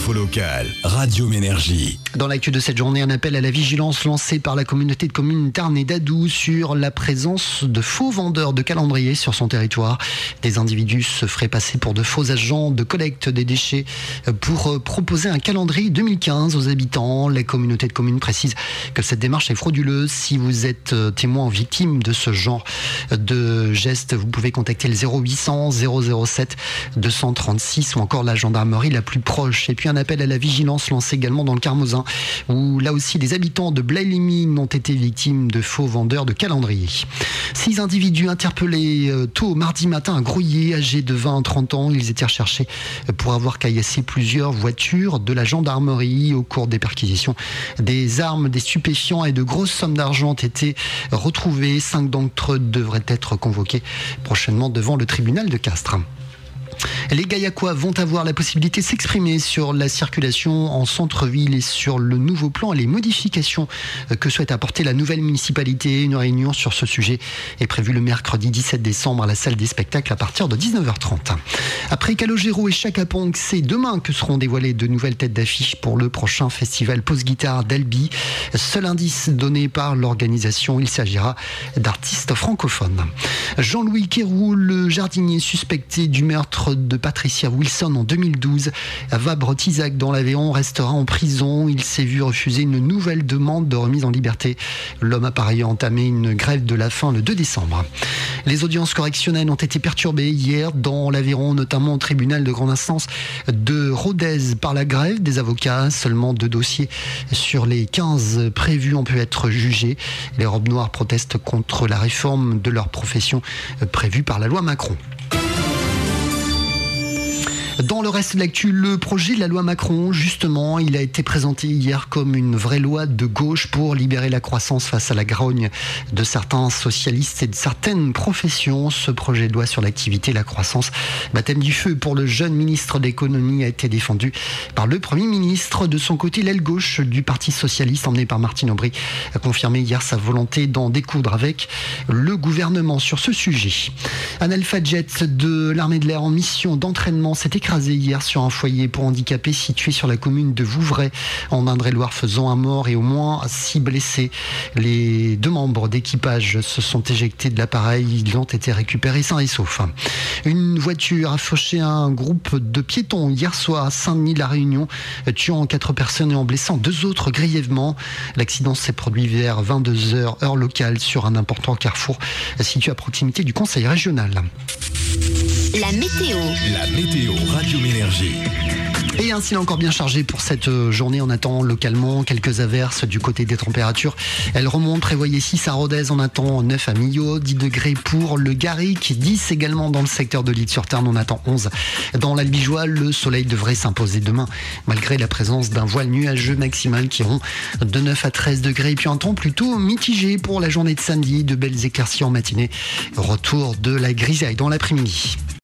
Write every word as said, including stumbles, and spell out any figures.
L'info locale, Radio Ménergie. Dans l'actu de cette journée, un appel à la vigilance lancé par la communauté de communes Tarn et d'Adoux sur la présence de faux vendeurs de calendriers sur son territoire. Des individus se feraient passer pour de faux agents de collecte des déchets pour proposer un calendrier deux mille quinze aux habitants. La communauté de communes précise que cette démarche est frauduleuse. Si vous êtes témoin ou victime de ce genre de geste, vous pouvez contacter le zéro huit cents zéro zéro sept deux cent trente-six ou encore la gendarmerie la plus proche. Et puis un appel à la vigilance lancé également dans le Carmozin, où là aussi des habitants de Blaye-les-Mines ont été victimes de faux vendeurs de calendriers. Six individus interpellés tôt mardi matin à Grouillé, âgés de vingt à trente ans. Ils étaient recherchés pour avoir caillassé plusieurs voitures de la gendarmerie. Au cours des perquisitions, des armes, des stupéfiants et de grosses sommes d'argent ont été retrouvées. Cinq d'entre eux devraient être convoqués prochainement devant le tribunal de Castres. Les Gaillacois vont avoir la possibilité de s'exprimer sur la circulation en centre-ville et sur le nouveau plan et les modifications que souhaite apporter la nouvelle municipalité. Une réunion sur ce sujet est prévue le mercredi dix-sept décembre à la salle des spectacles à partir de dix-neuf heures trente. Après Calogero et Chaka Ponk, c'est demain que seront dévoilées de nouvelles têtes d'affiche pour le prochain festival Pose-Guitare d'Albi. Seul indice donné par l'organisation, il s'agira d'artistes francophones. Jean-Louis Quéroux, le jardinier suspecté du meurtre de Patricia Wilson en deux mille douze, à Vabre-Tizac dans l'Aveyron, restera en prison. Il s'est vu refuser une nouvelle demande de remise en liberté. L'homme a par ailleurs entamé une grève de la faim le deux décembre. Les audiences correctionnelles ont été perturbées hier dans l'Aveyron, notamment au tribunal de grande instance de Rodez par la grève des avocats. Seulement deux dossiers sur les quinze prévus ont pu être jugés. Les robes noires protestent contre la réforme de leur profession prévue par la loi Macron. Dans le reste de l'actu, le projet de la loi Macron, justement, il a été présenté hier comme une vraie loi de gauche pour libérer la croissance face à la grogne de certains socialistes et de certaines professions. Ce projet de loi sur l'activité et la croissance, baptême du feu pour le jeune ministre de l'économie, a été défendu par le Premier ministre. De son côté, l'aile gauche du Parti socialiste, emmenée par Martine Aubry, a confirmé hier sa volonté d'en découdre avec le gouvernement sur ce sujet. Un Alpha Jet de l'armée de l'air en mission d'entraînement s'est écrasé hier sur un foyer pour handicapés situé sur la commune de Vouvray en Indre-et-Loire, faisant un mort et au moins six blessés. Les deux membres d'équipage se sont éjectés de l'appareil. Ils ont été récupérés sains et saufs. Une voiture a fauché un groupe de piétons hier soir à Saint-Denis-la Réunion, tuant quatre personnes et en blessant deux autres grièvement. L'accident s'est produit vers vingt-deux heures heure locale sur un important carrefour situé à proximité du conseil régional. La météo. La météo Radio Ménergie. Et un ciel encore bien chargé pour cette journée. On attend localement quelques averses du côté des températures. Elles remontent. Prévoyez six à Rodez. On attend neuf à Millau, dix degrés pour le Garric, dix également dans le secteur de l'Île-sur-Tarn. On attend onze dans l'Albigeois. Le soleil devrait s'imposer demain malgré la présence d'un voile nuageux maximal qui iront de neuf à treize degrés. Et puis un temps plutôt mitigé pour la journée de samedi. De belles éclaircies en matinée. Retour de la grisaille dans l'après-midi.